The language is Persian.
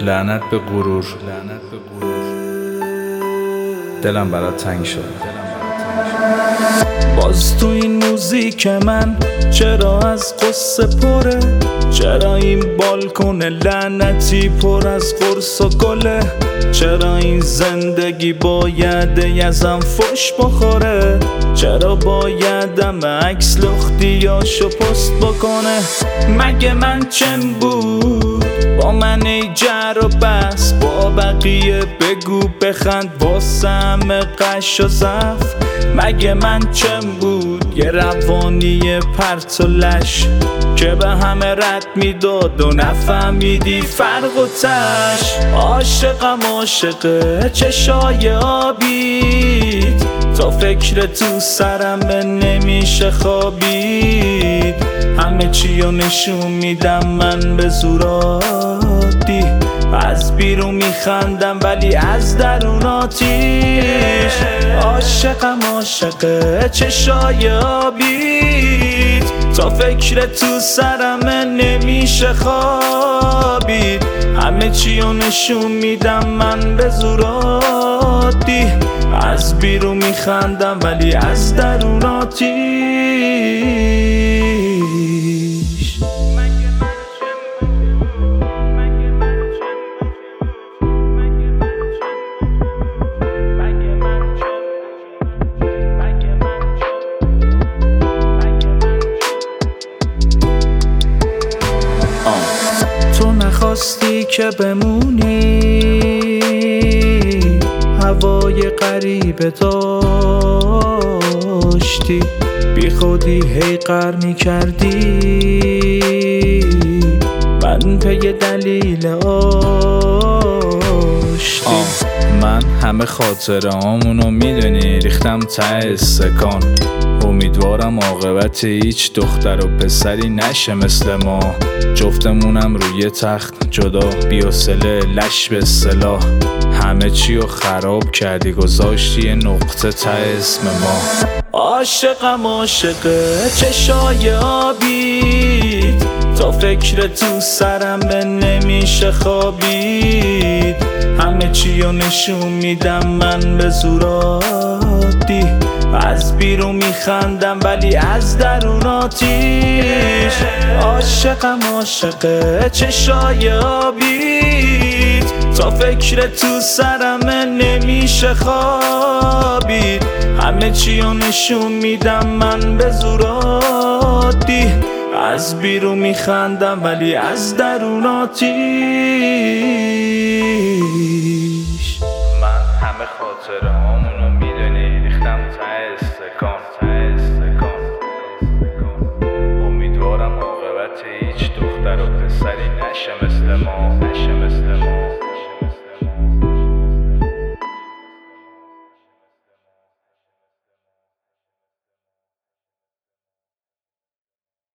لعنت به غرور، دلم برات تنگ شد. باز تو این موزیک من چرا از قصه پره؟ چرا این بالکن لعنتی پر از قرص و گله؟ چرا این زندگی باید یزم فش بخوره؟ چرا بایدم عکس لختیاشو پست بکنه؟ مگه من چم بود با من ای جر و بس؟ با بقیه بگو بخند واسم قش و زف. مگه من چم بود یه روانی پرت و لش که به همه رد میداد و نفهمیدی فرق و تش؟ عاشقم عاشق چشای آبید، تا فکر تو سرم نمیشه خوابید. همه چیو نشون میدم من به زورادی، از بیرون میخندم ولی از درون آتیش. عاشقم عاشق چشای آبید، تا فکر تو سرم نمیشه خوابید. همه چیو نشون میدم من به زورادی، از بیرون میخندم ولی از درون آتیش. تو نخواستی که بمونی، هوای غریبه داشتی، بی خودی هی غر میکردی، من پی دلیل آشتی. من همه خاطرهامونو میدونی ریختم ته استکان. امیدوارم عاقبت هیچ دختر و پسری نشه مثل ما، جفتمونم روی تخت جدا بی‌حوصله لش به اصطلاح. همه چیو خراب کردی گذاشتی یه نقطه ته اسم ما. عاشقم عاشق چشای آبید، تا فکر تو سرم نمیشه خوابید. همه چیو نشون میدم من به زورادی، از بیرون میخندم ولی از درون آتیش. عاشقم عاشق چشای آبید، تا فکر تو سرم نمیشه خوابید. همه چیو نشون میدم من به زورادی، از بیرون میخندم ولی از درون آتیش. من همه خاطرهامونو میدونی ریختم ته استکان. امیدوارم عاقبت هیچ دختر و پسری نشه مثل ما.